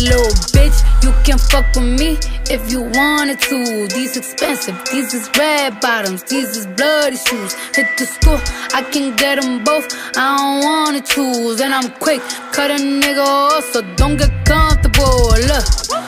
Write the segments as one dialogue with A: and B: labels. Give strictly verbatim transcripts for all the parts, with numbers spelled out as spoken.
A: little bitch, you can fuck with me if you wanted to. These expensive, these is red bottoms, these is bloody shoes. Hit the school, I can get them both, I don't wanna choose. And I'm quick, cut a nigga off, so don't get comfortable. Look,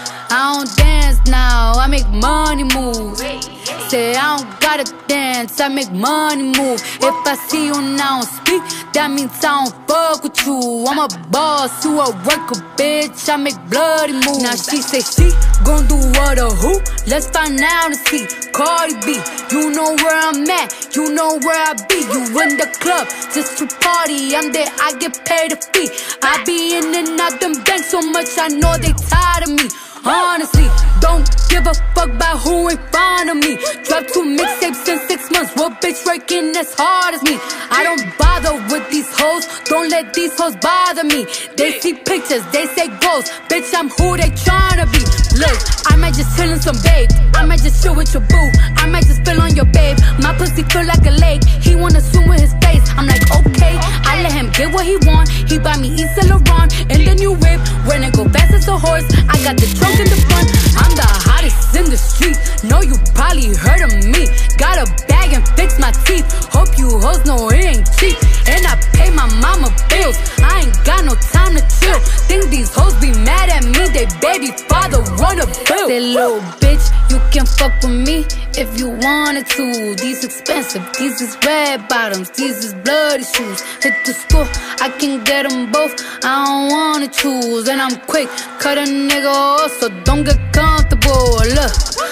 A: I don't dance now, I make money move. Say I don't gotta dance, I make money move. If I see you now speak, that means I don't fuck with you. I'm a boss, you a worker, bitch, I make bloody moves. Now she say she gon' do what or who? Let's find out and see. Cardi B, you know where I'm at, you know where I be. You in the club, just to party, I'm there, I get paid a fee. I be in and out them banks so much, I know they tired of me. Honestly, don't give a fuck about who in front of me. Dropped two mixtapes in six months. What bitch working as hard as me? I don't bother with these hoes. Don't let these hoes bother me. They see pictures, they say goals. Bitch, I'm who they tryna be. Look, I might just chill in some babe. I might just chill with your boo. I might just spill on your babe. My pussy feel like a lake. He wanna swim with his face. I'm like, okay. I let him get what he want. He buy me East Saint Laurent in the new whip. When it go fast as a horse, I got the trunk in the front. I'm the hottest in the street. Know you probably heard of me. Got a bag and fix my teeth. Hope you hoes know it ain't cheap. And I pay my mama bills. I ain't got no time to chill. Think these hoes be mad at me. They baby father wanna bill. Say little bitch, you can fuck with me if you wanted to. These expensive, these is red bottoms, these is bloody shoes. Hit the school, I can get them both, I don't wanna choose. And I'm quick, cut a nigga off, so don't get comfortable. Look,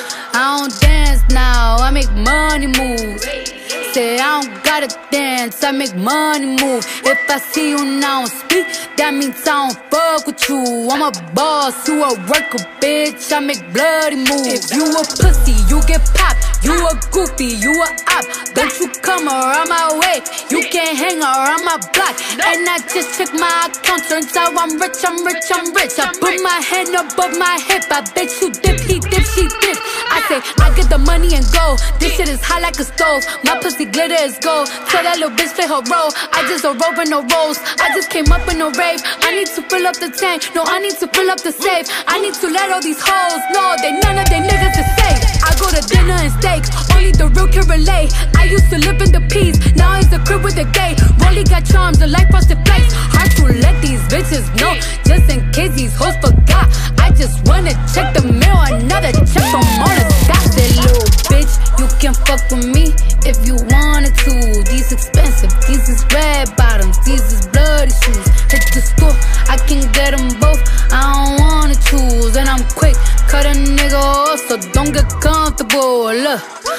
A: I don't dance now, I make money moves. Say I don't gotta dance, I make money move. If I see you now speak, that means I don't fuck with you. I'm a boss, you a worker, bitch, I make bloody moves. If you a pussy, you get popped. You a goofy, you a op. Don't you come around my way, you can't hang around my block. And I just check my account, turns out I'm rich, I'm rich, I'm rich. I put my hand above my hip, I bet you dip, he dip, she dip. I say, I get the money and go. This shit is hot like a stove. My pussy glitter is gold. Tell that little bitch play her role. I just a rope and no rolls. I just came up in a rave. I need to fill up the tank. No, I need to fill up the safe. I need to let all these hoes know they none of they niggas is safe. I go to dinner and steaks. Only the real can relate. I used to live in the peas. Now it's the crib with the gay. Rolly got charms, the life frosted flakes. Hard to let these bitches know. Just in case these hoes forgot. I just wanna check the mail. Another check from all the dots. That little bitch, you can fuck with me if you wanted to. These expensive, these is red bottoms, these is bloody shoes. Hit the school, I can get them both, I don't wanna choose. And I'm quick, cut a nigga off, so don't get comfortable. Look,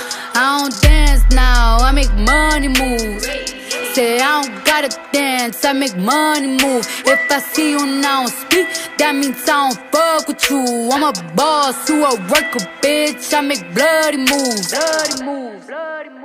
A: I don't dance now, I make money moves. Say I don't gotta dance, I make money move. If I see you now speak, that means I don't fuck with you. I'm a boss, you a worker, bitch, I make bloody moves. Bloody moves, bloody moves.